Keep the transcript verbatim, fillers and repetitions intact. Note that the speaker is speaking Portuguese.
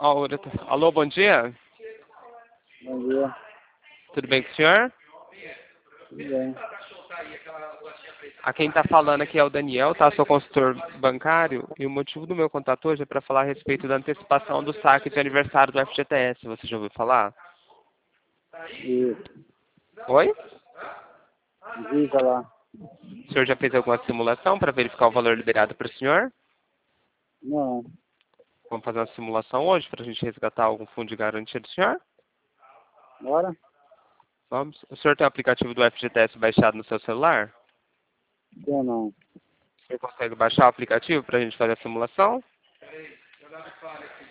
Alô, alô, bom dia. Bom dia. Tudo bem com o senhor? Tudo bem. A quem está falando aqui é o Daniel, tá? Sou consultor bancário e o motivo do meu contato hoje é para falar a respeito da antecipação do saque de aniversário do F G T S. Você já ouviu falar? E Oi? diga lá. O senhor já fez alguma simulação para verificar o valor liberado para o senhor? Não. Vamos fazer uma simulação hoje para a gente resgatar algum fundo de garantia do senhor? Bora? Vamos. O senhor tem o aplicativo do F G T S baixado no seu celular? Eu não. Você consegue baixar o aplicativo para a gente fazer a simulação?